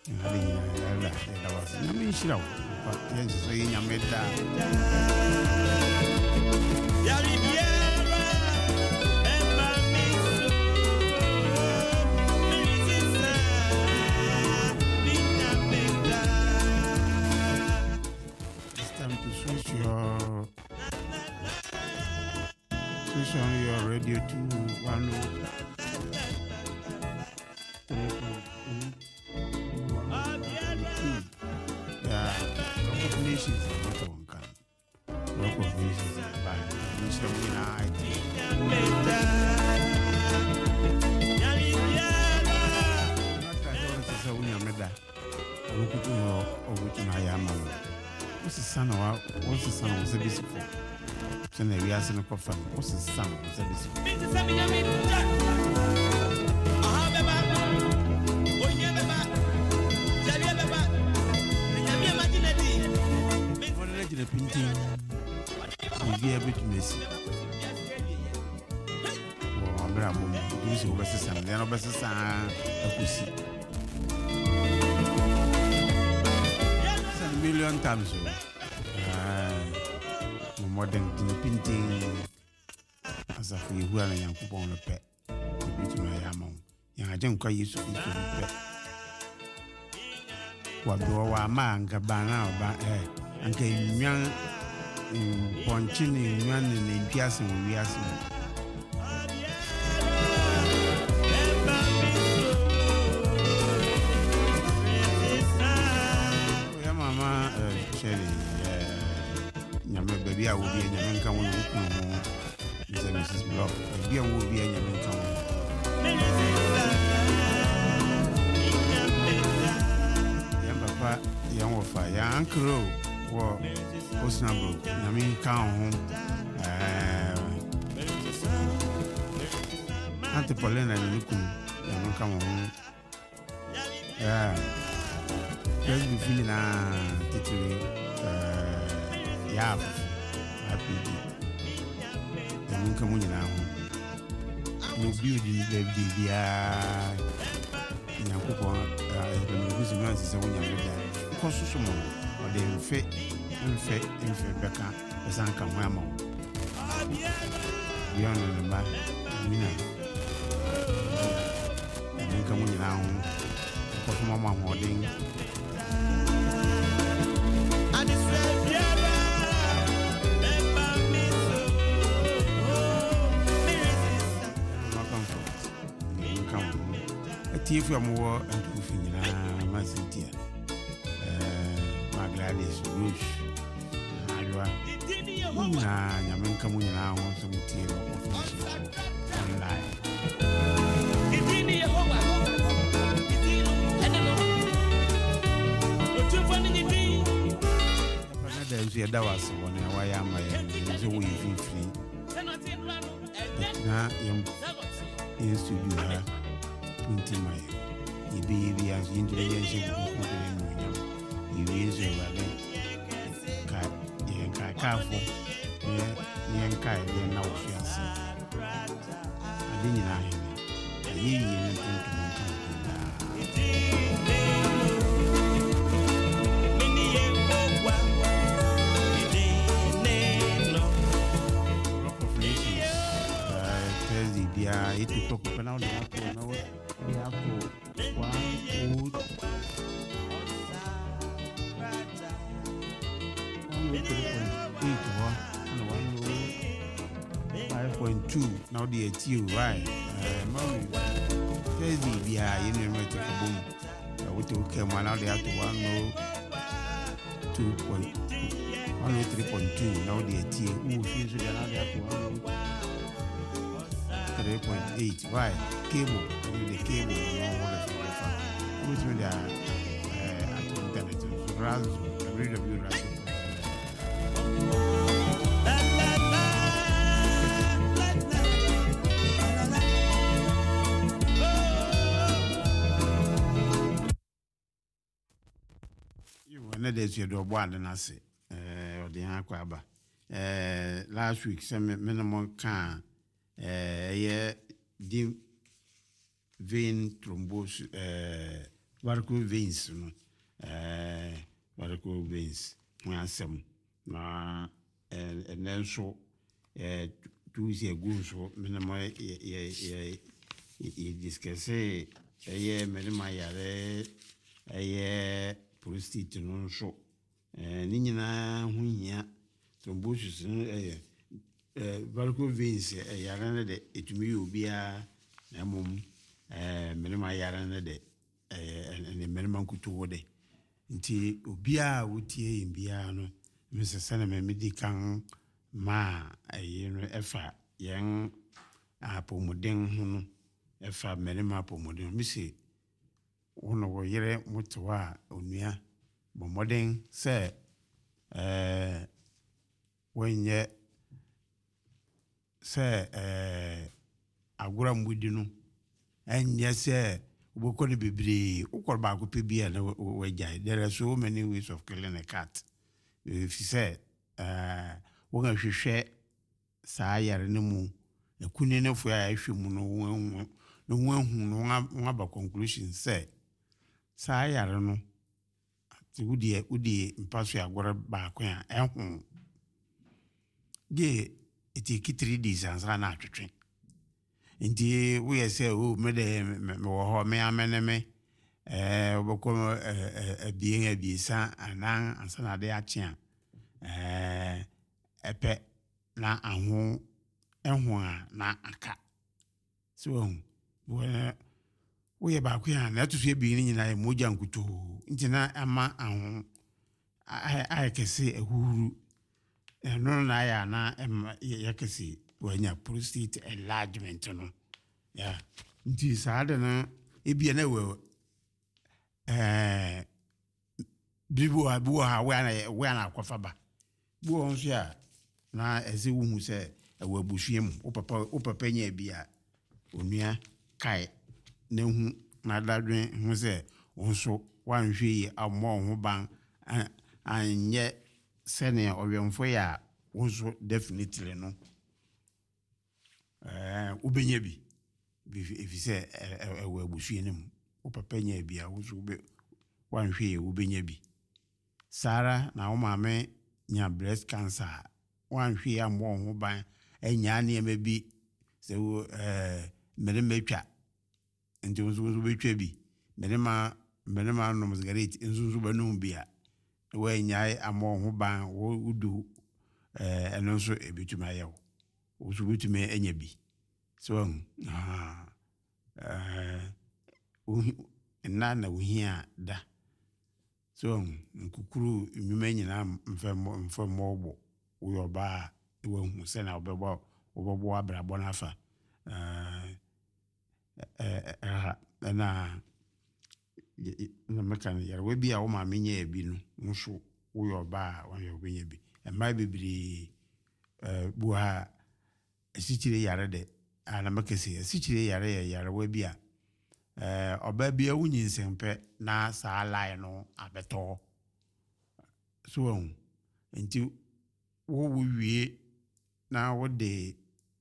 Switch on your radio to 103.8. Yeah, Rock of Nations is not one can. Rock of Nations is by Michelle United. What's the son of the bishop? Send a reason of coffin. What's the son of the bishop? The painting will be able to miss it. Oh, bravo, this is best son, then best son, a pussy. Some million times more than the painting as a free who are young people on a pet. To my among young, I don't quite used to be pet. What do I man Gabana about her? And came young in Ponchini, young in Piazza, we are so. Yeah, Mamma, Shelly, baby, I will be in your income when you come home. Mrs. Block, baby, I will be in your income. Young Papa, young Wafa, young Uncle. What's number? I mean, count home. Auntie Paulina and Lukum, you come home. Yeah, just be feeling yeah, happy. You come on now. No beauty, baby, yeah. Yakupo, the Muslims is a winner. Because or the infect Becca, as I come where more. Beyond the back, you come on now. Because Mamma holding. If you are more and to Fina, Mazintia, Magladis, Rouge, Alua, Yaman Camuna, some tea of online. That was one why am I free. Now, you studio. My baby as intelligent, you is a cat, young careful, young kite, now fiancé. I didn't know him. I didn't think to it to talk about now. We have to 5.2 now the ATU right. Thursday you know take a boom. We took them one now they have to 103.2 now the ATU. Who feels now they have to 3.8. Why? Cable. The cable. Which means they are at internet. So www.radio.com. You were not as you do one and I say, or the Aquaba. Last week, some minimum can. Yeah, vein thrombose varicose veins no varicose veins ho asem na and then so 2 years ago so minimum ye discuss minimum yare prostate no so ni nyina ho hia thrombosis no varicose veins yare no de etumi obia na mom minimum yare no de minimum kuto wode nti obia wotie mbia no mesese na memedi kan ma no efa yen apomodin ho no efa minimum apomodin mi se wono wo yere motowa onua bomodin se wenye se agora mbudi no enye se ubokoni bibiri ukorba ko pebia na wajai. There are so many ways of killing a cat. If you say wonga hwehwe saa yare ne mu ekune ne fo ya hwe mu no won aba conclusion say saa yare no ti wudi mpaso agora ba ko ya ehun ge iti 3 days ansa na atwetwe nti we say oh me de me wo ho me amene me oboko abiesa anan ansa na de ache epe na ahu na aka so we ba ko ya na to so ebi ni nyina moja nkuto nti na ama ahu ai kese ehuru no na ya na ya kese wanya prostate enlargement no ya nti saade na ebi na we bibo ha we na akwafa ba bo onso ya na eze wuhu se ewa busuem opapa nya bia onua kai na hu na dadwen hu se onso wanhwe yi ammo ho ban anye sene owemfo ya onso definitely no ubenya bi if say ewa busuenim opapa nya bia onso wanhwe ubenya bi Sara na umame nya breast cancer wanhwe ya mo ho ban enya na ema bi se mere metwa nti unzu betwa bi mere ma no cigarette unzu banu bia we nya amo ho ban wo udu eno so ebetuma yewo unzu betuma enya bi so na uhia da so nkukuru nyuma nyina mfemo obo wo ba wo hu se na obebo abrabo na fa na mekan yare we bia wo ma menye bi no nso wo ba wo yo benye bi e ma bibiri bu ha esichire yare de ana makese esichire yare we bia oba bia wunyi nsempe na saa line no abeto so nti wo wie na wo de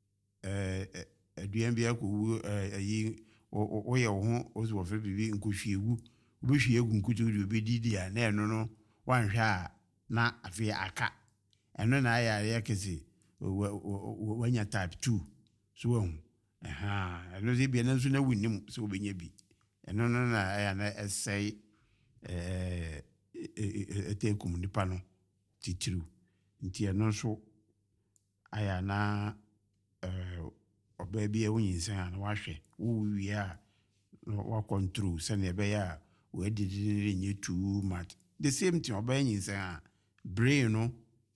aduan bia ko ayi o ye ho o so fe bibi nkohwiegu obehwiegu nkutu de obedidi a na eno no wanhwe a na afi aka eno na ya kesi wanya type 2 so eno ze bia na nso na wunim so obenya bi eno no na ya na essay etekum nipa no titiru nti eno so aya na oba bia wonyinsan na wahwe wo wie a wa control se na be ya we didiri nye too much the same thing oba nyinsan brain no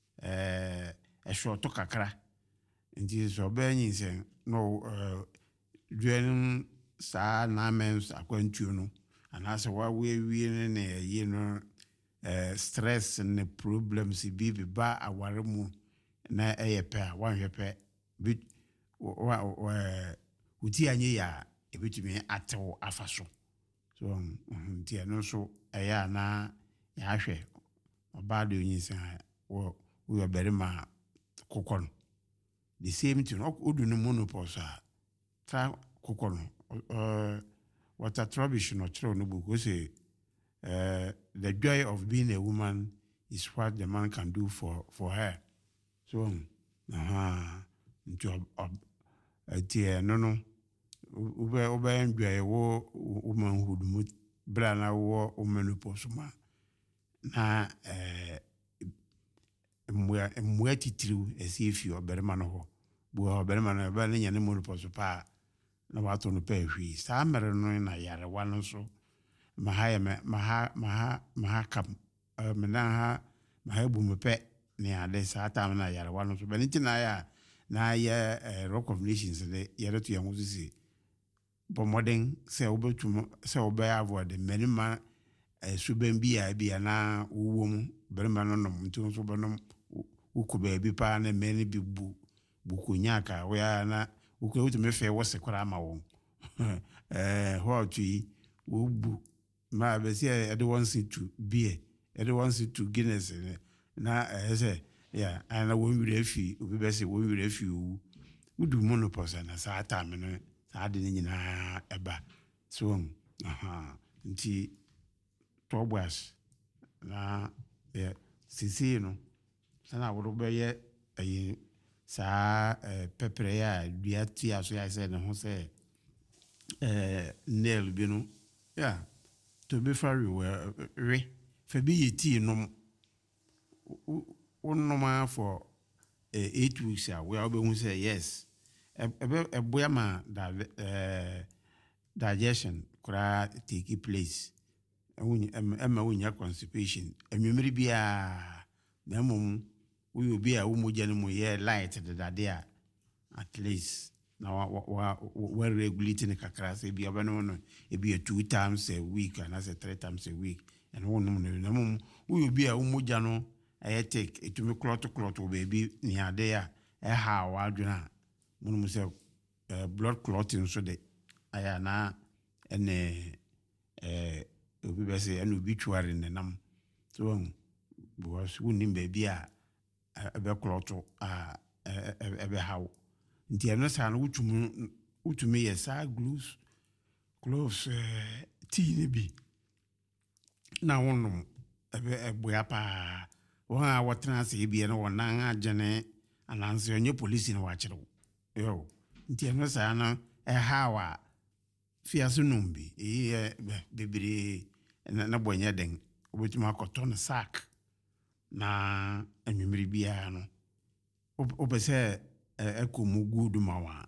short kakra nti so oba nyinsan no duan sa na mens akwantuo no anase wa wie ne ye no stress ne problems bi ba aware mu na eyepe a wanhwepe bit uti anye ya ebetumi atew afaso so nti no so eya na ya hwe oba de onyisan wo yo berima kokon the same thing odu no monopause a tra kokon what a rubbish no true no book say the joy of being a woman is what the man can do for her. So into no ube enjoy womanhood mu brana wo menopause ma na mwe titiriw esi efi oberema no ho bu oberema no ba nya ne menopause pa na wato no pa hwi sa mere no na yare wa no so maha kam ha bu me pe ne ade sa ta na yare wa no so be ntina ya Rock of Nations ne yare to yan wusi pomoden se obetum se obaya avoid menima suben bia na uwom berema no nom nti so bonom ukuba bi pa na meni bi bu nyaka we na ukuba me fe wo se kwara ma won ho tui wo bu ma be se e de wants to beer e de wants to Guinness na say yeah ana wo wire fi obi be se wo wire fi udu monopause na sa ata me no sa de nyina eba so nti tobwas na sisi no sana wo be ye ayi sa pepre ya dua tia so ya se ne ho se nail bi no yeah to be very well fa bi yiti no unoma for 8 weeks we are going to say yes boya ma digestion kura take place unya constipation enwumiri bia na mum we obi a umoja no mo ye light de at least na wa regulating kakra say bia ba no e bia 2 times a week and as 3 times a week and one na mum we obi a umoja no I take it to me clot baby near there. How I do not. One say blood clotting so that I am now and we say an obituary in the num. So was winning baby a clotto a how. The other son, which to me yes, I glues close tea be. Now one a boyapa. Wa watena se bia no wona agene ananse onye police no wachiro yo nti eno sa na hawa fiaso numbi bebere na bonya den obetuma akoto no sack na anwumiri bia no obese ekomu gudu mawa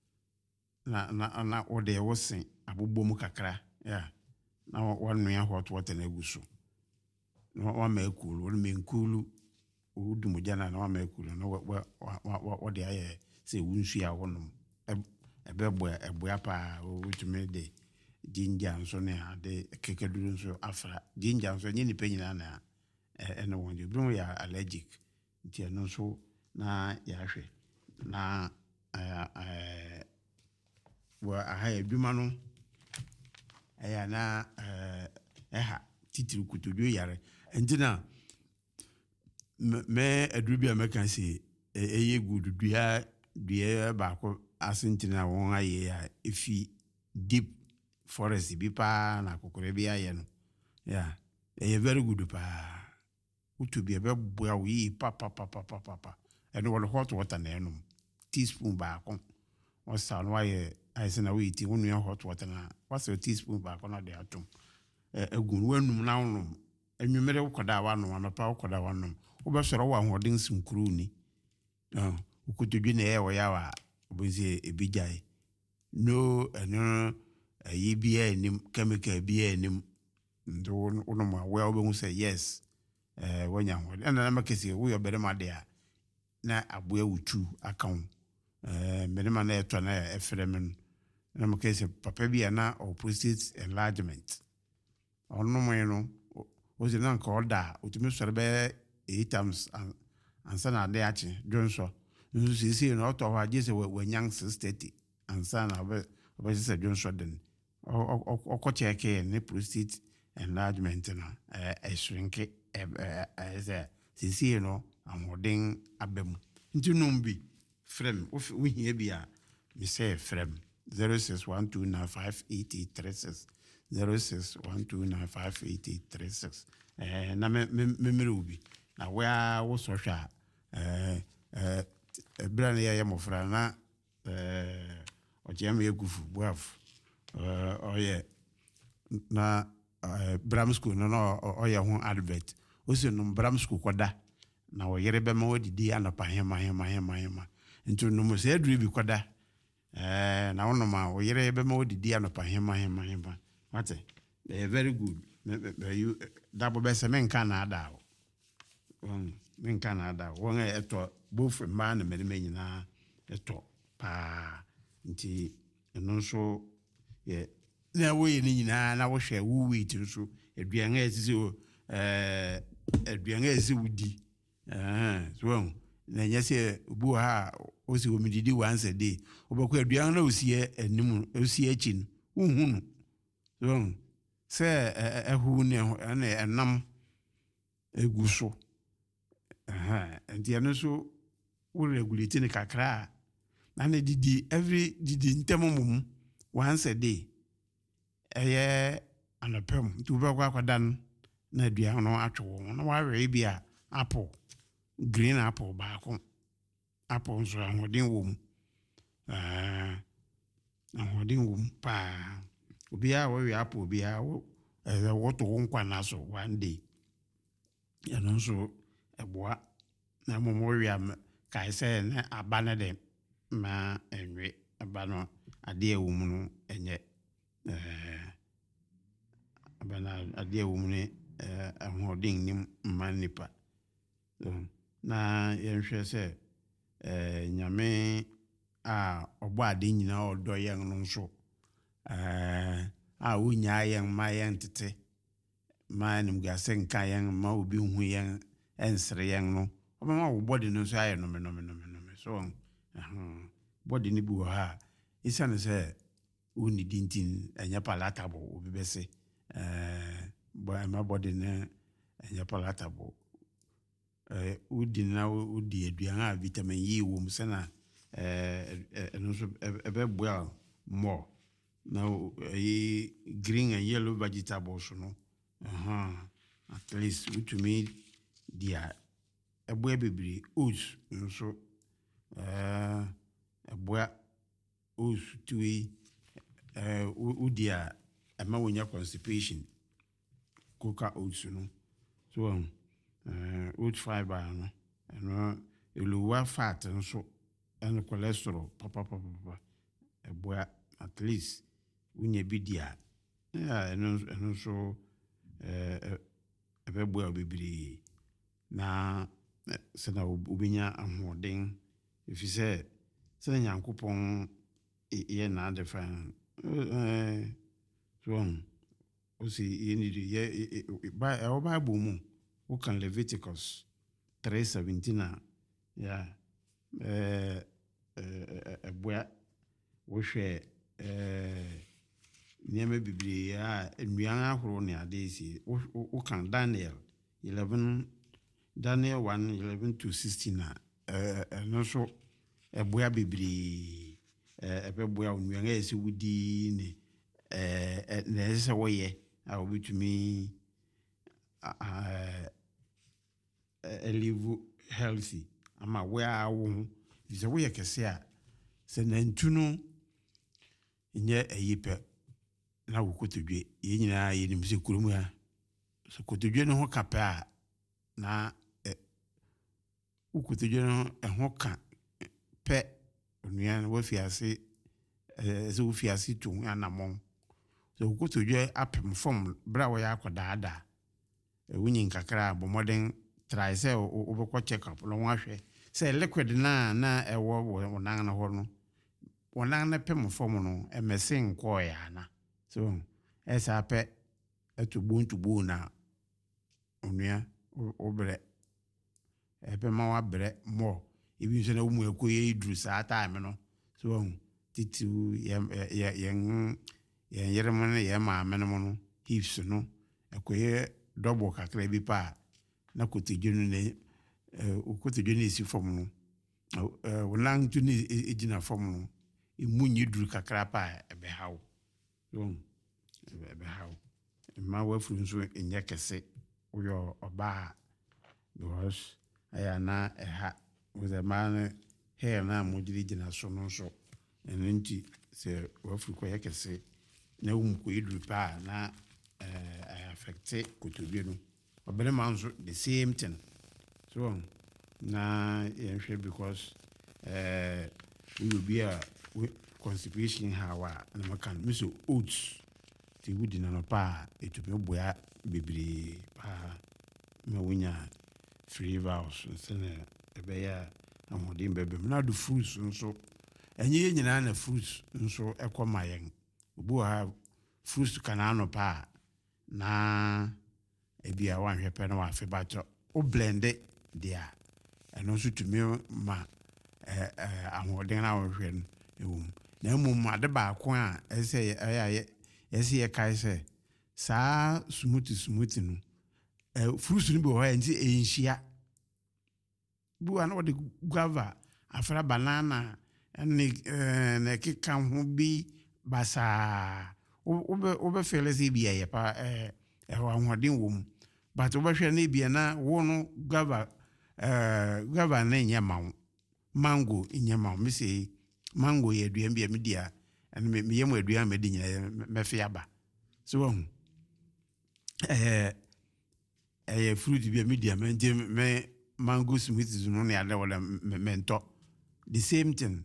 na ode wosen abobom kakra ya na wonu ya hot water na eguso wa mekulu wa menkulu udumu jana na wa mekulu no wa de aye se wunsu ya wonum eboya pa wutumi de ginger nso ne ade kekeduru nso afra ginger nso nyi ni penyina na ene wonje brum ya allergic nti eno nso na ya hwe na wa aha eduma no aya na eha titiri kutudu yare entina me adrubia me kan say eye good dua ba ko asentina won aye ya efi deep forest bi pa na kokore bi aye no yeah eye very good pa utu bi be boa wi pa and what hot water na enum teaspoon ba ko o sa no aye aye na we ti wonu hot water na what's a teaspoon ba ko na de atom egun wanum na wonum enwumere ukoda wanu anapa ukoda wanu obesoro wa hoden sinkuru ni ukutudwi na ewo yawa obenzi ebijai no eno ayibia enim chemical bia enim ndo onum awe obenwu say yes wanya hoden na makesi we oberema de a na aboa wutu account menema na eto na efrem na makesi papa bia na prostate enlargement onum no was in anka order utumi sore be 8 times ansa na de achi jonso nso sisi no to ha je se wanyang 630 ansa na be se jonso den o check ne prostate enlargement na shrink sisi no amodin abem nti numbi frem wo hia bia me say frem 0612958836 0612958836 na me ubi na where wo so hwa bra na ye mofra na ojem yegufu buaf oye na Bram school no oye ho advert o se no Bram school koda na wo yere be ma wodidi anapa hema ntu no mo se aduru bi koda na wono ma wo yere be ma wodidi anapa hema what very good you double be se men kan ada men kan ada won eto both man na me nyina eto pa nti eno so ye na wo ye ni nyina na wo hwe wo wait nso aduan asisi aduan asisi wudi so na nyese obu ha o si omididi once a day obekwa aduan na osie anim osie achin uhunu so se ehu ne na enam eguso nti eno so wo regulate ne kakra na ne didi every didi ntemumum once a day anapem tu be kwa dan na aduan no atwo na wa we bia apple green apple ba ko apple so ahodin wom ahodin wom pa obi a we apple obi a wo to nkwa na so one day ya no so eboa na mo we am kai se na abana de ma enwe abano ade ewum no enye abana ade ewum ne ahodin ni manipa na yenhwe se nyame a obo ade nyina odo yen no so a wonya yen ma yen tete ma nim ga se nka yen ma obi hu yen ensere yen no oba ma wo body no so aye no me so body ni bi wo ha isane se uni dintin enya palatable obi bese my body na enya palatable udi na udi aduan a vitamin E wo mu se na no so ebe boa more na green and yellow vegetables no at least to me dia eboa bebiri oats so eboa oats tuwi udia ama wonya constipation coca oats no so oat fiber no lower fat so and cholesterol papa eboa at least unya bidia eno so ebeboa bibiri na se na obinya ahoden efise se na Nyankopon ye na define so o si ye need ye Bible mu o kan Leviticus 3:17 ya eboa wo hwe niame bibiri ya nnuan ahoro ne adesi o kan Daniel 1:11-16 na no so eboa bibiri ebeboa nnuan esi wudi ne na ese woye a obitumi live healthy ama we a wo ze wo ye kese a se na ntuno nye ayipe na wo kotodwe ye nyina ye nim se kurum ya so kotodwe no ho kapa na wo kotodwe no ho ka pe onua wo fiase ze wo fiase tu anamon so kotodwe apem form bra wo ya akodaada wunyin kakra bomoden try say obekọ check up no wahwe say liquid na ewo wonan na ho no wonan na pem form no emesin ko ya na so esa pe etubuntubu na onua obre ebe ma wa bre mo ebi so na wo mu ekoye idru sa time no so titu yen yeremo na ye ma ameno no hips no ekoye double kakra bi pa na kotodwenu ne kotodwenu esi form no wonan tu ne ejina form no emu nyi duru kakra pa ebe haw so ebe haw ma wafuru nso enye kese uyo oba because aya na eha with a man hair na modiri gina so no so enti se wafuru ko yakese na ko iduru pa na affect kotodwe no obere man so the same thing so na yenhwe because we will be a constipation hawa na makan miso oats ti wudi na no pa etumi boya bebre pa ma wonya free vows so na ebeya amodin bebem na do fruits nso enye nyina na fruits nso ekoma yen obu ha fruits kana no pa na ebia wanhwe pe na wa fe bacho o blend dia eno nso tumi ma amodin na wo hwe no na mum ade ba ko a ese ese ye kai se sa smoothie no fruits no be ho enti enhia bu an o de guava afra banana and na kika ho bi basa obe fele se bia ye pa ahoden wom but obe hwe na bia na wo no guava na nya mango nya me say mango ye aduan bia media and me yem aduan me di nyina me fe aba so fruit bia media me mango smoothies no na ya wala mento the same thing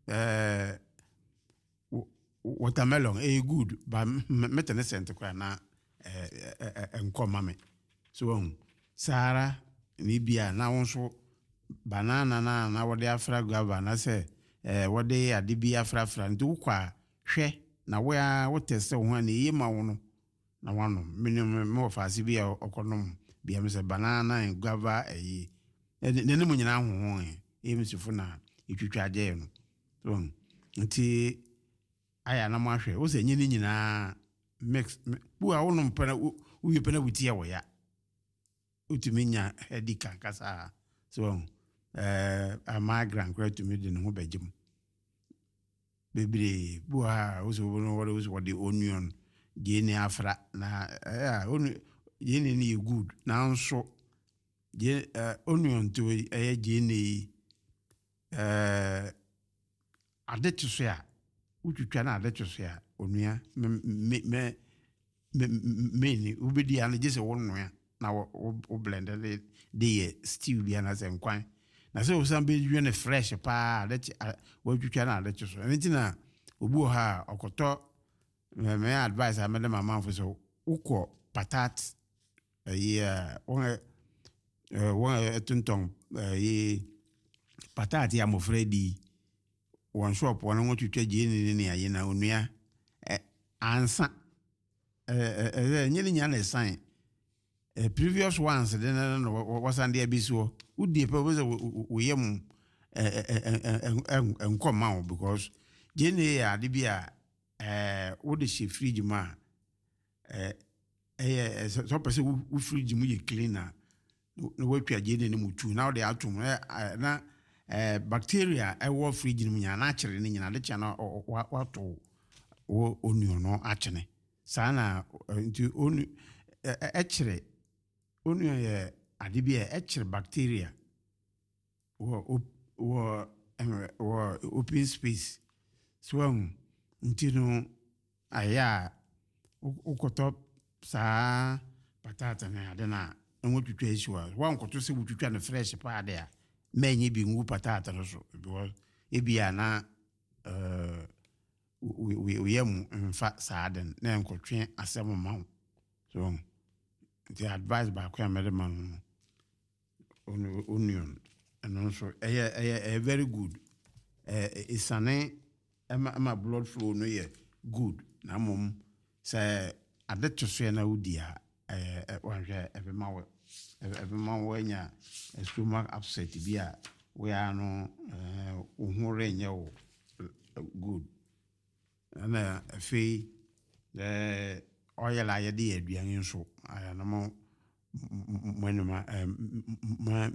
watermelon good but metene sent kwa na enkoma me so sara ni bia na wonso banana na wode afra guava na se wode ade bi afra nti kwa hwe na wo test ho na yema wono na wano me ofase bia okonom bia me se banana and guava nene mu nyina ho emsifo na etwitwa ade no so nti aya na mahwe wo se nyini nyina mix bu a wono mpana wo yepana wutie wo ya utuminya edika kasa so a migrant kwere to me de no begim bebre bu a wo so wo the onion gene afra na gene ni good na nso onion to gene adetuso ya utwitwa na adetuso ya onua me ni ubedi ana jese wonno ya na wo blend de stew bia na se nkwan na se wo san be dwe ne fresh pa wo twitwa na adetuso enti na obu ha okoto me advice amede mama fo so ukọ patat won tuntong patat ya mo fredi one shop won won twitwa je ni aye na onua ansa nyini nya na sign previous ones then no was and there biso udi pe wo yem enkoma because je ya de bia wo de she fridge ma so pese wo fridge mu ye cleaner no wo twa je ne mu tu na wo de atum na bacteria wo fridge mu nya na akere ne nyina de cha na wato wo onion no akene sana nti onu ekere onion ye adibia ekere bacteria wo open space so nti no aya ukoto sa patata na ade na nwotwitwa esiwa wan koto se wutwitwa no fresh pa ade a menye bi ngu patata no so because ebia na we yam mfa saaden na nkotwe asem ma so the advice ba kwa medman onion and so very good isane ama blood flow no ye good na mom say adetuso na udia wanhwe every nya stomach upset bia we are no ohore nya wo good na fe oil aye de aduan nso aya na mo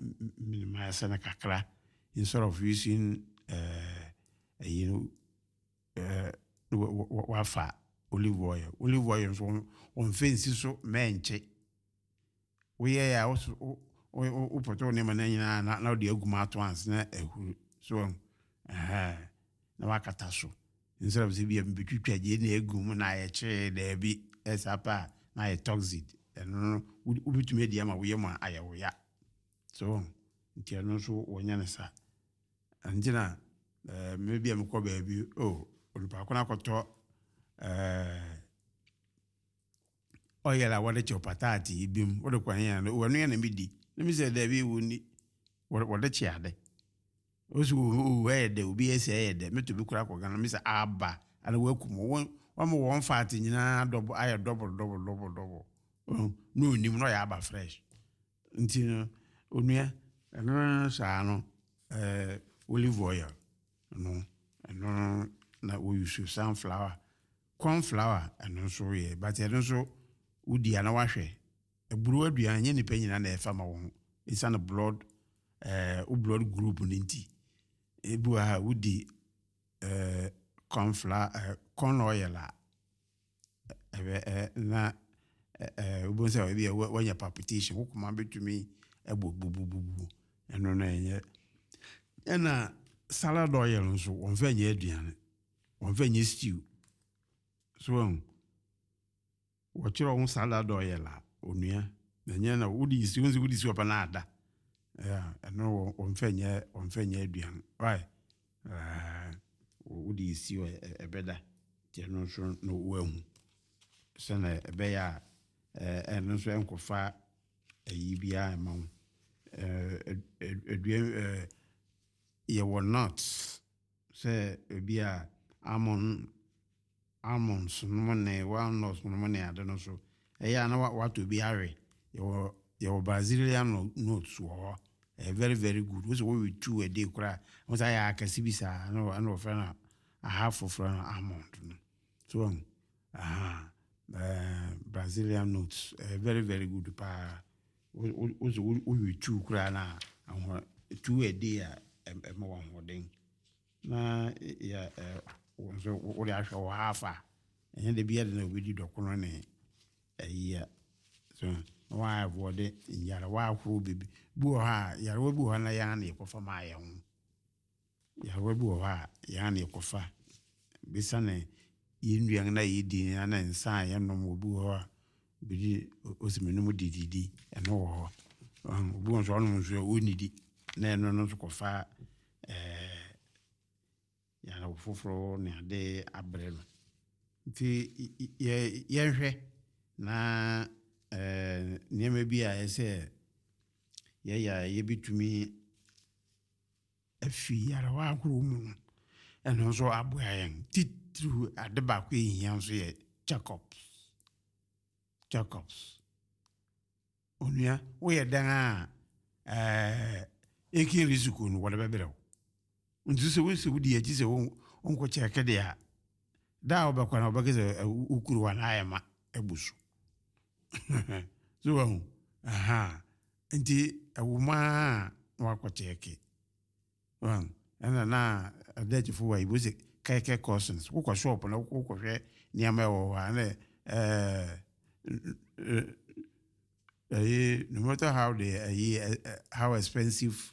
minima sana kakra instead of using wafa olive oil so on fancy so menche we ya o poto ne mananya na de aguma to ans na ehuru so na wakata so instead of be betwitwa je na egum na ye che da bi esapa na ye toxic no ubitumi dia ma we ma ayewo ya so nti no so wonya ne sa anjina maybe am ko baby olupa ko na koto oyela wode chopatati ibim wode kwan ya no wonu ya na midi na mi say da bi woni wode chiade osu we de obi ese de meto bi kura ko gana mi say aba ana wakum won fat nyina double aye double no nim no ya aba fresh nti no onua eno sa no olive oil no na we use sunflower corn flour eno so ye but eno so udi ana wahwe eburu aduan nye nipa nyina na efa ma wo isa na blood blood group ninti ebu ha udi corn flour corn oil la na ubon say we wanya palpitation hukuma betumi egbogbogbogbogbo eno na enye ena salad oil nso won fa nye aduan won fa nye stew so wachiro un salad oil la onua na nye na udi si opa na ada eno won fa nye aduan right udi si ebeda ti eno so no wahu sana ebeya eno so enkofa ayibia ma aduan ye were not say bia almonds no ne walnuts no ne ade no so eya na what to be are your Brazilian nuts very very good we we two a day kura we say ya kasibisa no friend a half of almond so Brazilian nuts very very good pa we two kura na two a day mo wan hoden na ya so we ahwe hafa enye de bia de na obedi dokono ne ayiya so why avoid yara wa huru bibi bu ha yara wa bu ha na ya na ekofa ma ya hu yara wa bu ha ya na ekofa bisa ne yinduan na yidi na nsa ya no mo bu ha bi osimenu mu dididi eno ho obu nso no nso onidi na eno no kofa ya na foforo ne ade abre no nti ye hwe na niema bi a ese ye bitumi afi yara wa akuru mu eno so aboayen titru ade ba ko ehia so ye Jacobs onua wo ye dan a eki risiko no wala bebere nti se wudi ya se onko cheke dia da obakwa na obakeze ukuru wa na ayema ebusu so nti awuma wa cheke na adachi fo wa ibuze keke cousins wo shop na wo hwe niam ewo wa na no matter how how expensive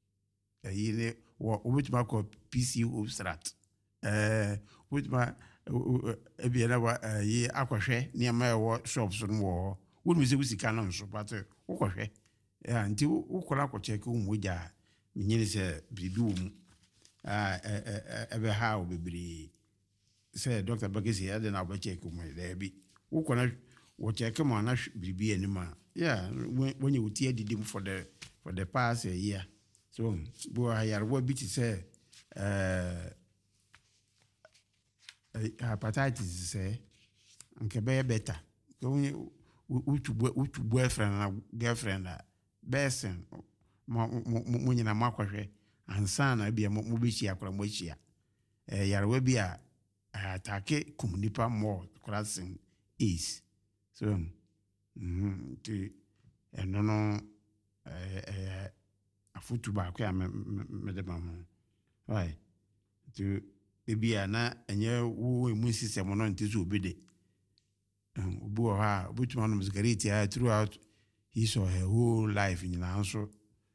which mark of PC obstrat which ma ebi na wa akwahwe niam ewo shops no wo wonu se wusika no nso but wo hwe nti wo kola ko check wo moja minyini se bibi wo mu ebe ha obebiri se Dr. Bagesi ya de na ba check wo da bi wo kona wo check mo na bibi anima when you tie didim for the past year so bo ayar wo bi ti se hepatitis se nke be better utu boyfriend na girlfriend besen mo nyina makwahwe ansa na bia mo bechi akora mo achia yarwa bia atake komunipa more crossing is so ti eno afutu ba kwa me de mamu right to ebia na enye wo immune system no ntizo obede obu o ha obutuma no sigareti throughout his or her whole life in so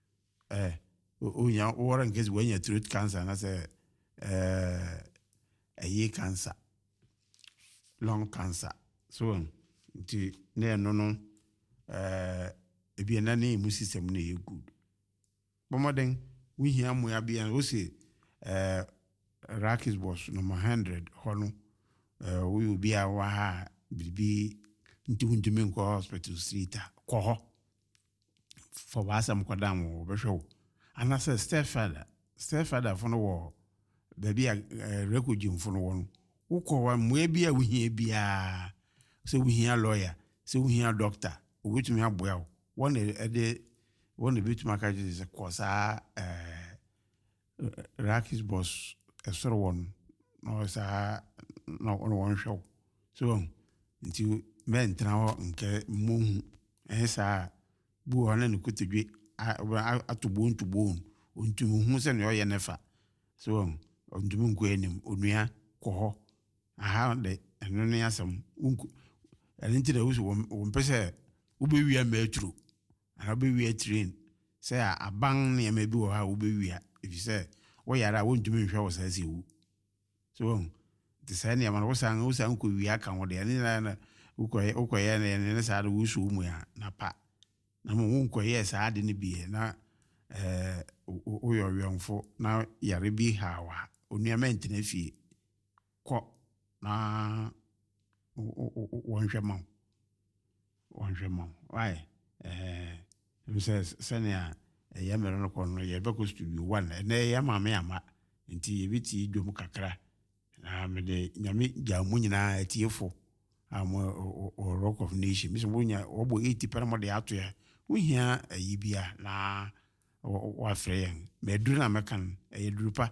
onya ora nkezi wanya throat cancer na say ear cancer, lung cancer. So nti na no ebia na ne immune system na ye good. Bomoden we hear moya bia o say Rakis boss number 100 hono we will be a wa bibi nti wuntumi nko hospital street ko ho for wasam kwadam wo be hwe ana say stepfather for no wo baby record mfo no wo ukọ wa mwe bia we hia bia say we hia lawyer say we hia doctor obetumi aboa wo one betumi aka je kosa Rakis boss esoro won no sa no one show so nti men tra ho nke mohu esa bu ho na nkotodwe atobo ntubo ontumi hu se no ye nefa so ontumi nko enim onua ko ho aha de eno ne asem unku enti da wo mpese wo be wia metro ana be wia train say abang ne ma bi wo ha wo be wia if you say wo yara wo ntumi hwe wo sa sewu so the say ne ma wo san ko wia kan wo de ne na ukoye ne sa do wusu mu ya na pa na mo unkoye sa ade ne bi na oyoyonfo na yare bi hawa onuament na fie ko na wonhwema why senia ya mere no kono ye be ko studio 1 na ya mama ama nti ye biti dwom kakra na me de nyame jamu nyina atiefo or Rock of Nation miso wonya obo 80 per mo de ato ya wohia ayibia na wa freyen me duru na mekan duru pa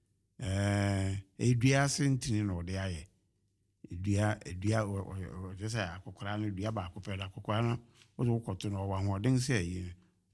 edua sentini no de aye edua just akokora no dua ba akopela akokora no wo koto no wa ho den se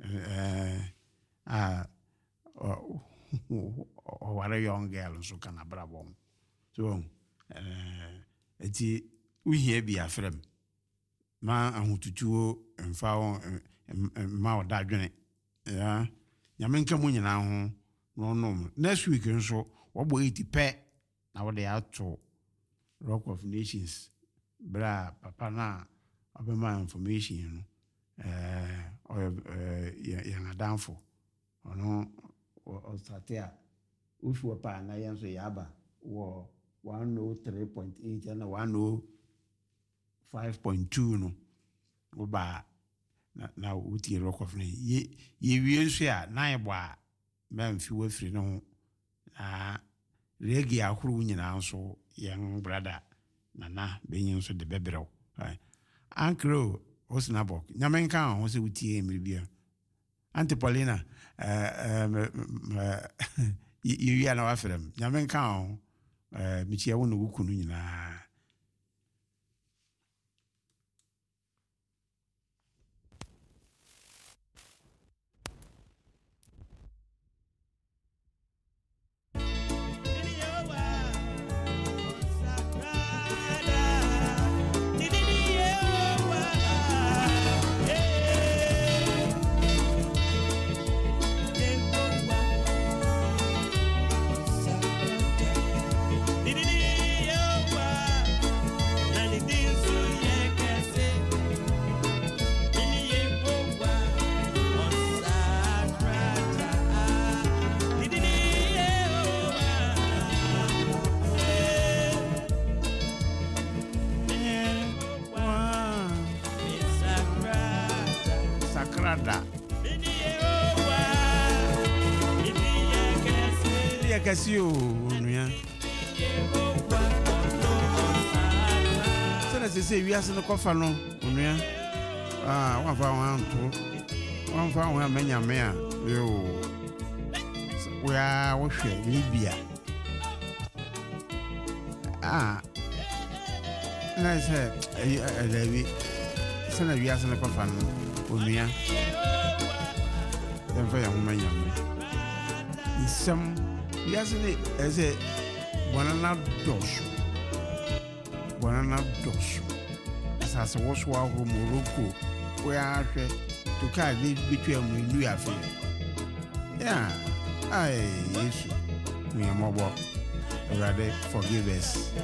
o ware young girl so kana brabom so eti uhie bia frem ma ahotutuo mfa ma odadwene ya nyamenka mu nyina ho no next week nso wobo 80 pe na wo de ato Rock of Nations bra papa na obema information no yang adamfo ono o statia ufu pa na yanso yaba wo 103.8 and 105.2 no oba na uti Rock of Nations ye wienso a na ebo a memfi wafiri no na regi ahuru nyina nso yang brother nana benyin nso de bebrew ankro osnabok nyamenka ho se utie emribia Auntie Paulina you ya na wafrem nyamenka ho michia wo no wukunu nyina Casio nuya sana se wiase no kofa no nuya wa fa wa menya me a yo we a wo hwe bibia na se lewi sana wiase no kofa no nuya den fa ya menya me some yes, as a Banana dosu. As I was walking Morocco, where I to carry between New York. Yeah, yes, we are mobile. Rather forgive us.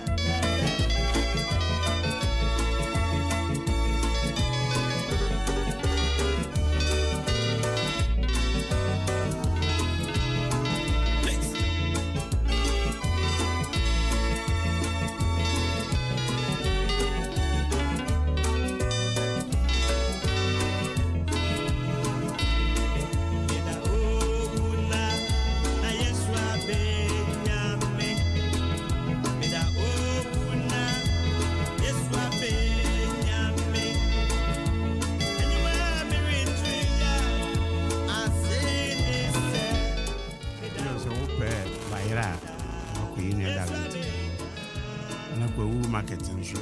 Marketing show,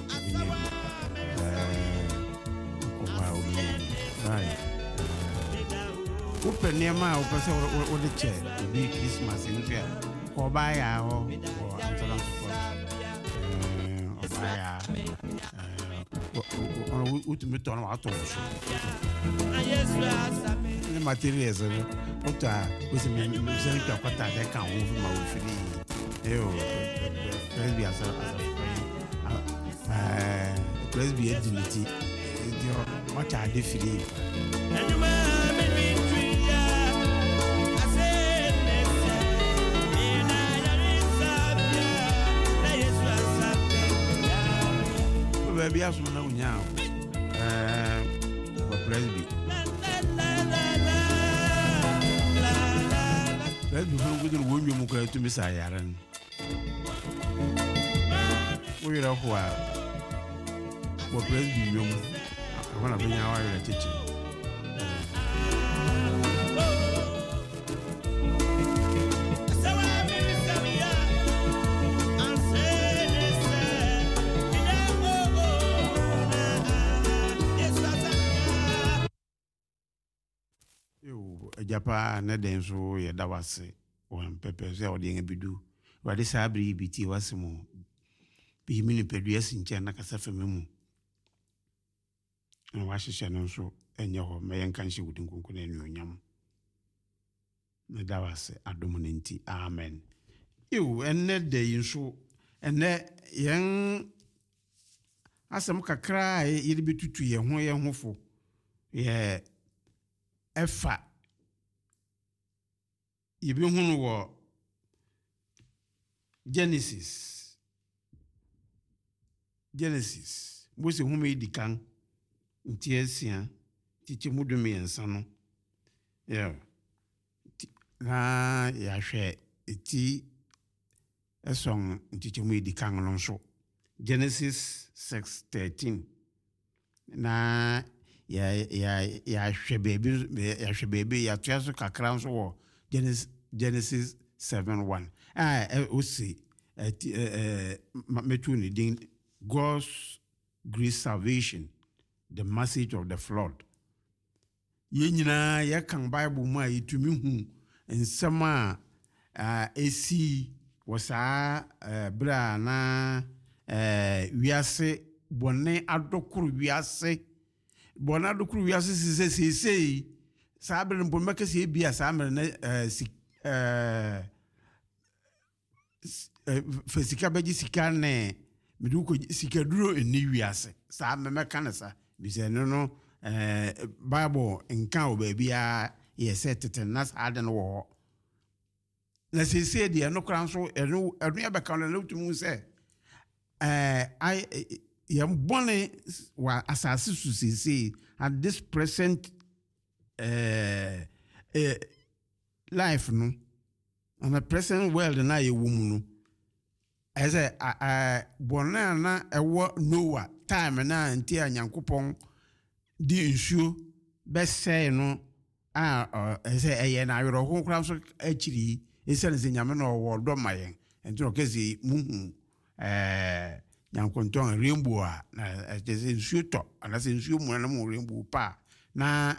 open near my office or the chair, the big Christmas in there, or buy our Amsterdam or ultimate on our toes. The materials of what was a center of what I can't move my free. Let's be a dignity. What are they feeling? Baby, I know now. Presby. Let's be good and win you more to Miss Iron. We are who what Presby young. I want to bring our teaching. Japa na den so ye da wase on pepe se o de bidu wade sabri biti wasemo bi mini pedua sinche na kasa famemu na wahyehyɛ no nso enye ho meyen kan hye wudin konkon enu onyam na da wase adom no nti amen enne de yinso enne yen asem kakra ye de betutu ye ho fo ye efa Yebihunu wo Genesis Mose hume dikan ntiesia tiche mudumi ensano na ya hwe eti esong tiche mu dikan no nso Genesis 6:13 na ya hwe baby ya tuaso kakra nso wo Genesis 7:1. Osi metuni ding God's great salvation, the message of the flood. Yenyina ya kan Bible mu a yitumi hu nsema esi wasa bra na wiase bone adokuru wiase sese sabre mpo makasi ebia samre na fesika beji sika ne meduko sika duro eni wiase sa memeka na sa bise no Bible nka o ba bia ye set nas aden wo na sese de no kran so enu ya beka na lutumu se yam bone wa asase su sese at this present life no and the present world na ye woman no I say bona na ewo Noah time na nti anyankopon di nsuo be say no I say eye na awero ho kra so akiri ese ne nyame na owo do mayen enti o kezi muhu nyankonton rainbow na ese nsuo to ana se nsuo mu na mu rainbow pa na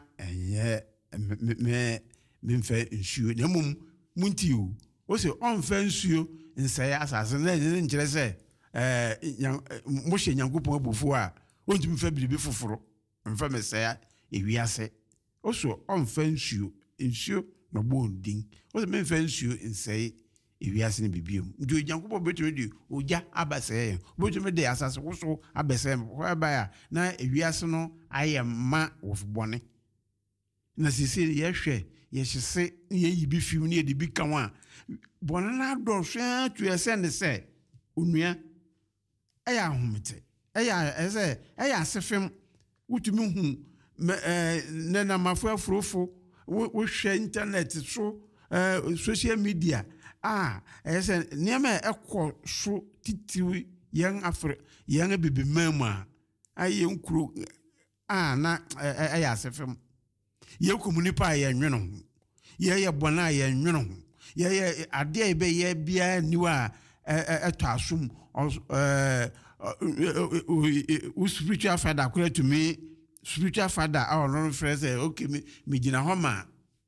me mfa nsuo na mum muntiu o se on fa nsuo nsɛe asase na ɛne nkyerɛ sɛ mohye Nyankopɔn abufuo a ɔntumi fa biribi foforo mfa mesɛe ewiase oso ɔmfa nsuo na bɔ ndin oso memfa nsuo nsɛe ewiase ne bibiom nti Nyankopɔn betumi de ogya abasɛe betumi de asase woso abɛsɛe hɔ a na ewiase no ayɛ ma wofbɔne na sisi yɛhwɛ yɛhyese yɛyi bi fiw ne yɛde bi ka ho a bɔne na dɔ hwɛ to yɛsɛ ne sɛ onua ɛyɛ ahomete ɛyɛ asefem wotumi hu na namafo afurofo wohwɛ internet so social media ɛsɛ nneɛma ɛkɔ so titiwi yɛn bibimam a yɛn kuro na ɛyɛ asefem yɛkum nipa a yɛnwene ho yɛyɛ bɔne a yɛnwene ho yɛyɛ adeɛ bɛyɛ biara niwa ɛtɔ asom spiritual father kora to me spiritual father ɔno frɛ sɛ okay me gyina hɔ ma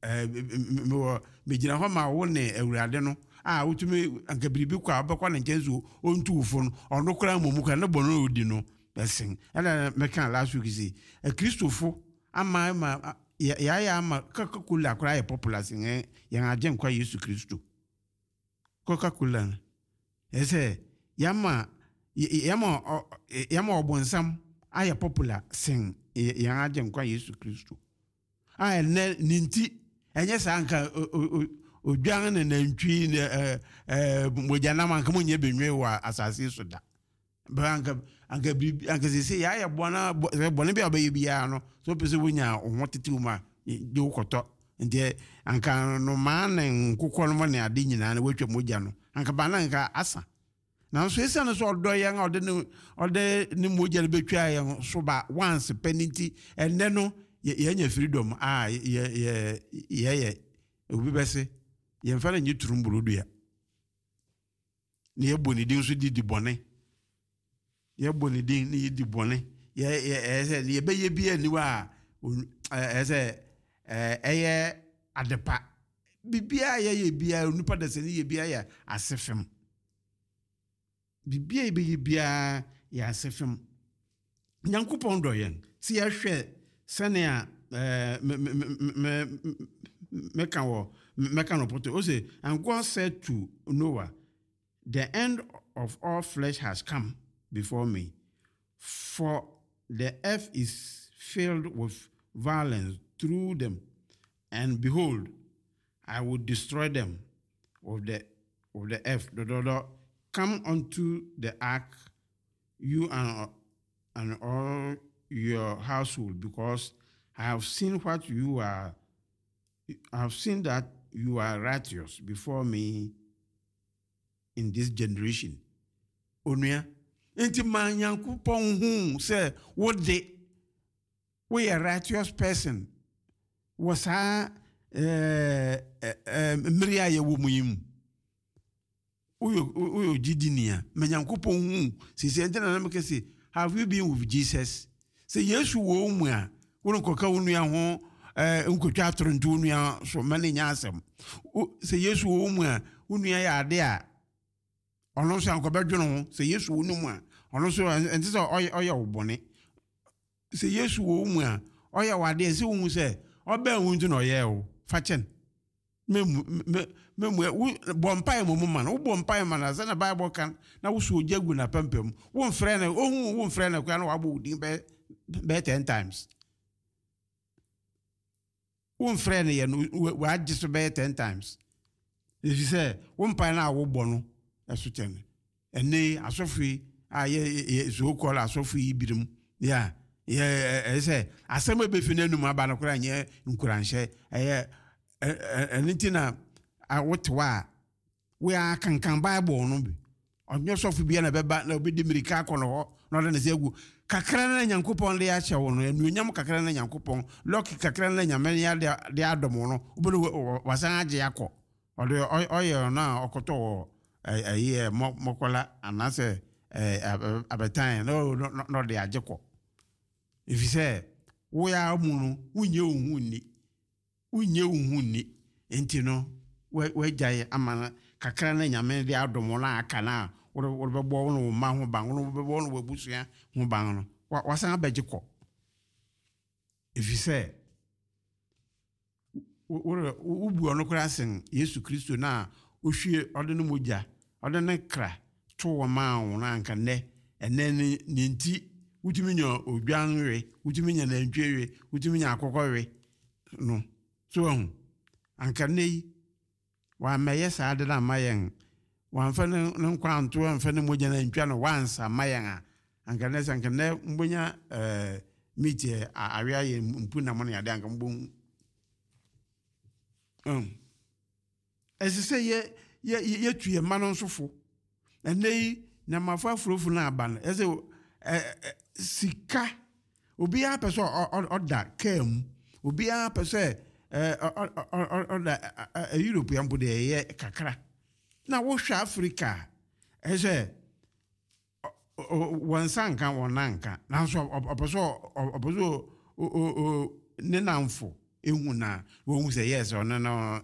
me gyina hɔ ma wo ne awurade no wotumi anka biribi kɔ a wobɛkɔ ne nkyɛn so ɔntu wo fo no ɔno koraa mmom ka ne bɔne ɔdi no bɛsen ɛna mɛka last week sɛ kristofo ama yɛayɛ ama Coca-Cola koraa yɛ popular sen yɛn agye nkwa Yesu Kristo Coca-Cola no ɛsɛ yɛma ɔbonsam ayɛ popular sen yɛn agye nkwa Yesu Kristo ɛnɛ ne nti ɛnyɛ saa nka odwan ne nantwi mogyanam anka mo nyɛ benwe wɔ asase so da anka sɛ yɛayɛ bɔne bi a ɔbɛyɛ biara no so pɛ sɛ wonya wo ho tete wo ma de wo kɔtɔ nti anka no maa ne nkokɔ no ne ade nyinaa no watwa mogya no anka ba na anka asa nanso ɛsiane no so ɔdɔ yɛn a ɔde ne mogya no bɛtwa yɛn so ba once pɛ ne nti ɛnnɛ no yɛanya freedom yɛyɛ obi bɛse yɛmfa no nyɛ turumburodua na yɛbɔ ne din so di bɔne yɛbɔ ne din ne yɛdi bɔne yɛbɛyɛ bi aniwa a ɛyɛ adepa bibia yɛyɛ bia nipa da sɛ ne yɛ bia yɛ asefem bibia yɛbɛyɛ bia yɛ asefem Nyankopɔn dɔ yɛn sɛ yɛhwɛ sɛnea meka no poto o say, and God said to Noah, the end of all flesh has come before me, for the earth is filled with violence through them, and behold, I will destroy them of the earth. Come unto the ark, you and all your household, because I have seen what you are. I have seen that you are righteous before me in this generation. Onua, enti ma Nyankopɔn hu sɛ we a righteous person was Maria ye wo muyim. Uyo jidinia, ma Nyankopɔn hu sɛ enti na me kese, have you been with Jesus? Sɛ Yesu wo mu a, wo nkoka wo nua ho nkotwa atronto nua so mane nya asem se Yesu wo mu a nua ya ade a ono so ankobedwono ho se Yesu wo mu a ono so enti se oye wo bone se Yesu wo mu a oye wade se wo hu se oba hu nti na oye wo fa chen memu bompai mo man wo bompai man se na Bible kan na wo so ojagu na pampam wo mfrɛ na ohun wo mfrɛ na kwa na wabo udin be 10 times. One friend we had just about 10 times. If you say one pine I will bono, that's what and nay, I saw free, so called I saw free bidum. Yeah, I say, I say, maybe if you know my banocran, yeah, in Kuranche, and Nitina, I what we are can buy bono. On your soft be a bad no be the Miricacon, not an Zegu. Kakrana Nyankopɔn de acha wono enuonyam kakrana Nyankopɔn loki kakrana nyamanya de adomo no obo wasan agye akọ ode oye na okoto aye mokola anase abetan no de agye kọ if you say wo ya mu no unye ohunni enti no we gyae amana kakra na nyame de adom na aka na wo be bo no ma ho ban wo be bo no wabusua ho ban no wasan abegye kɔ efise wo bu ono kra sen Yesu Kristo na ohwie ode no mogya ode ne kra to wo ma wo na anka ne ene ne nti wutimi nya odwanwe wutimi nya nantwewe wutimi nya akokɔwe no so anka nei wa meye sa de na mayen wan fa ne nkwanto wan fa ne mogya na ntwa no wansa mayen a anka ne mbonya meet awia ye mpu na mo na yade anka mbon esese ye tuye mano nsofo enei na mafa afrofu na aba no ese sika obi a pese oda kam obi a pese oda European body ye kakra na wo hwa Africa ese wansanka wonanka na so opeso ne namfo ehu na wo hu se yes ono no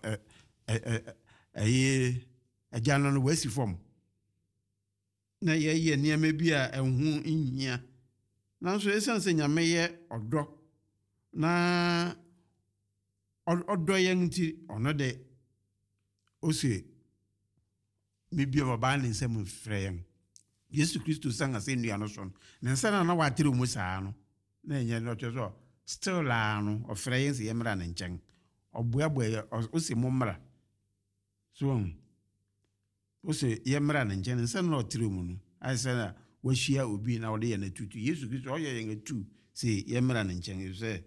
ajano no wasi form na ye niam bi a ehu nhia na so esanse nyame ye odo na odo ye nti ono de ose mebi baba ne nsem frɛ yen Yesu Kristo sanga se nua no so na nsa na watire mu saa no na enye no so still la no ofrɛ yen se yemra na nkyɛn oboaboa ose momra so ose yemra na nkyɛn nsa na otire mu no aisa na wahia obi na wode ye na tutu Yesu Kristo oye yen atu se yemra na nkyɛn se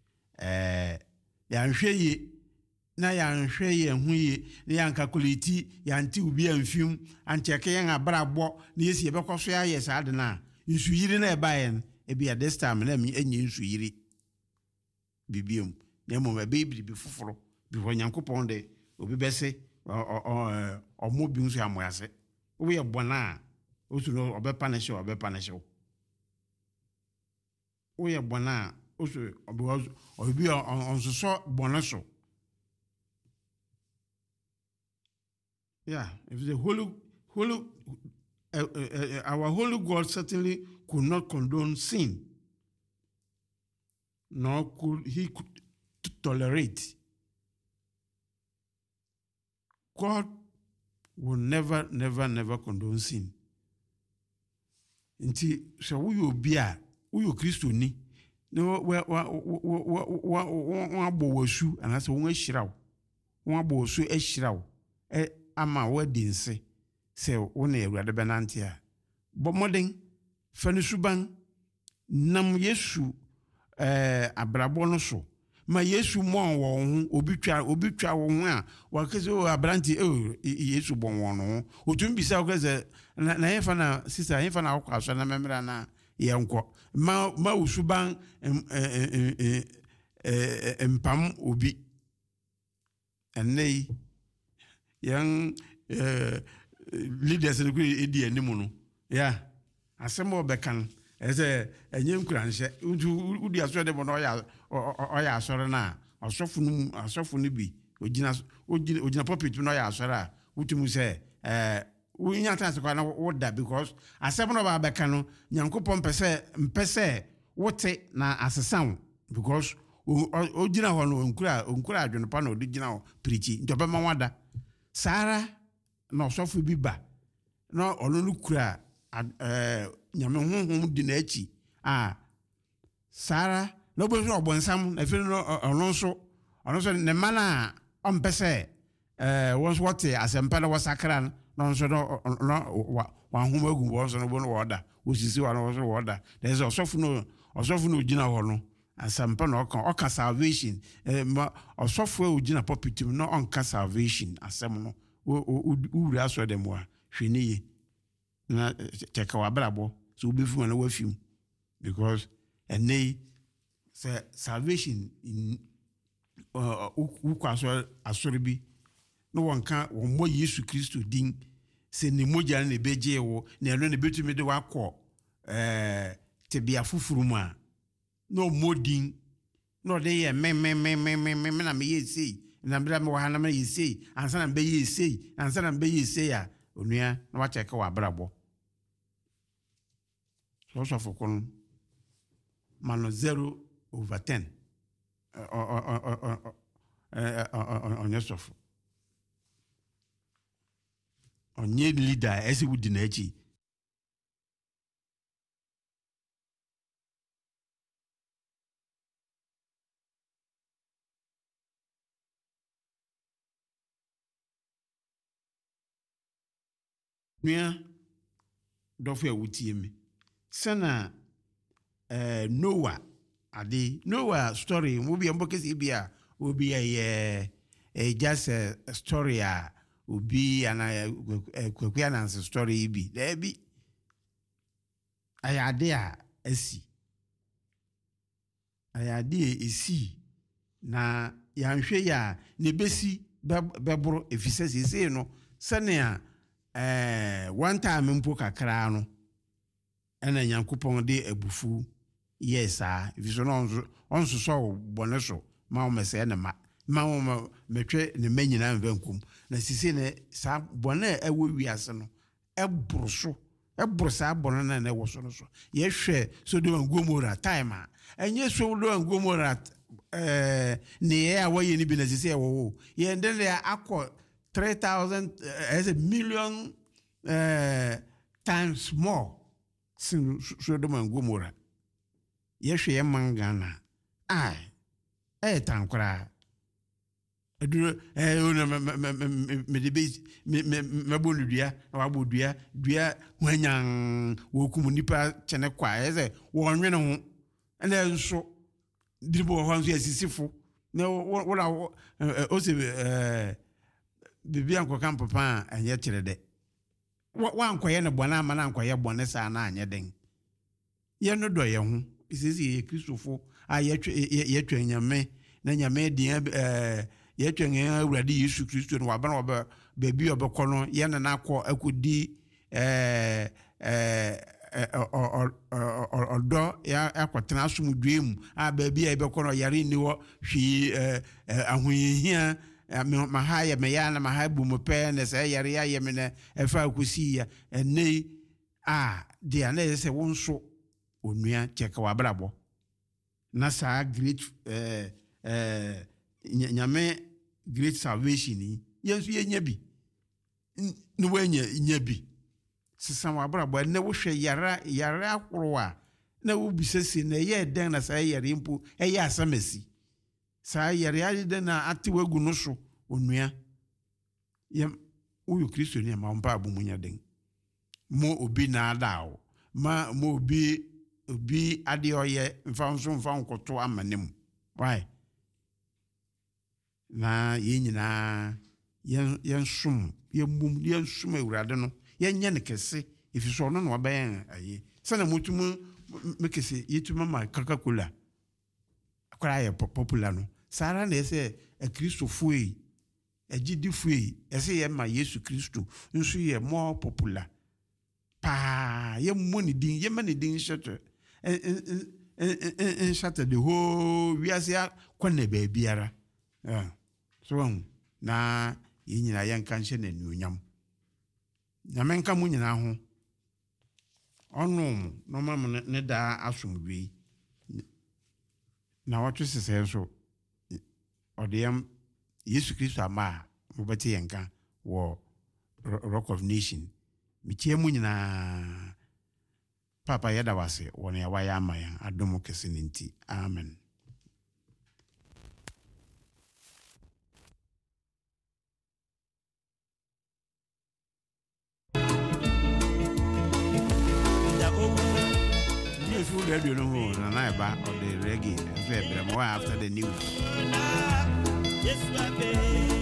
ya nhwɛ ye na ya nhwɛ ye hu ye na ya nkakuliti ya nti obi amfim ancheke yen abrabɔ na Yesu yebekɔso ya ye saa de na nsu yiri na ebayen ebi at this time na enyi nsu yiri bibiom na mo be bi foforo bi ho Nyankopɔn de obi bese omo bi nsu amoyase wo ye bona osu no obepanish wo ye bona osu obi onsoso bona so. Yeah, if the our holy God certainly could not condone sin, nor could he tolerate. God will never condone sin. Nti so wo obi a wo Kristo ni no wa bo wasu anase wo ahirawo wo abo wasu ahirawo ama wadinse se wo na Awurade benante a bomoden fane suban nam Yesu abrabo no so ma Yesu mo wo ho obi twa wo ho a wakese o abranti Yesu bon wo no otum bisa okese na yefa na sister yefa na akwaso na memra na yenko ma usuban empam obi enei yang leaders no edi animu no ya asemo bekan ese enye nkuranhye udi aso de bono oya asore na asofo no bi ogina pulpit no oya asore a utumu se unya tanse kwa na woda because asemo no ba bekan no Nyankopɔn mpese wote na asesan because ogina ho no onkura adwene pa na odigina ho preach ntobe ma wada Sara no sofo bi ba no ono no kura nyame honhom di na achi Sara no bo so obonsam na fi no ono so ne mana ompese was what asempa na wasakra no so no wa hom agu bo so no bo no woda osisi wa no so woda there is osofo no gina ho no asempa no oka salvation osofo ogina popitum no onka salvation asem no uri aso dem wa hweniye na cheka wa brabo so obefu na wafim because enei salvation in ukwaso asori bi no wonka wo Yesu Kristo din se ne moja na beje wo na eno ne betumi de wakọ tebia fufuru mu a no modin no de ye me na me yesi na mbra me wa na me yesei ansa na mbe yesei ansa na mbe yesei a onua na wa check wa brabo so for kon mano 0/10 on yourself on your leader as you would in echi Mia dofia wutie me sana Noah ade Noah story mo bi ambo kesi bia obi just a story obi ana kwakwa na story bi there bi ayade asi ayade esi na yanhwe ya ne besi bebro efisese ese no sane one time mpo kakra no ena Yankopon de abufu yesa viso no onso so bone so ma o mese na ma o metwe ne manyina mvankum na sisi ne sa bone ewo wiase no ebro sa bone na ewo so no so ye hwe Sodom and Gomorrah time enye Sodom and Gomorrah ne ye awoye ni bi na sisi ewo ye ndele akọ 3,000 as a million times more sin Sodom and Gomorrah. Yes, ye mangana. Tankra. Eduro me debate me bonudua na wabodua dua hwanyan wo kumunipa chene kwa eze wo nwene ho ene nso dibo ho nso asisifo na wo o se bibi anko kan papa anye kire de wa ankoye ne bona ama na ankoye bone sa na anye den ye no do ye ho isisi ye Kristofo a ye twanyame na nyame din ye twanyen awurade Yesu Kristo no waba na baby obekono ye na akọ akodi odo ya akwatena asomdwem a baby e bekono yare ni wo hwi ahoyihia mahaya meyana mahabu mupe ne se yare ya yemene efa akusi ya ene dia na se wonso onua cheka wabrabo na sa great nyame great salvation ni yensu yenya bi no wanya nyabi sesa wabrabo na wo hwe yare akorowa na wo bisese na ye den na sa yare mpo eye asamasi sa yare ade na atewegu no so onua yem uyu Kristo ni ma mpa abumunya den mo obi na adawo mo obi ade oye mfa nkoto amanem why na yenyina yensum yensum awurade no yenye ne kese ifiso no no bayan aye sana mutumu mekese yetuma ma Coca-Cola akora ye popular no sara na ese a Kristo fuei ejidi fuei ese ye ma Yesu Kristo nso ye more popular pa ye money din ye mani din shete en shete the whole we asia kwane ba biara so na yinyina yanka nche na nuonyam na menka mu nyina ho ono no mam ne da asomdwe na watu sese so odem Yesu Kristo ama mobati yanka wo Rock of Nation mitie mu nyina papa yada wase wona ya waya ama ya adomo kese nti amen. Food radio no more na ba or the reggae and after the news. Yes,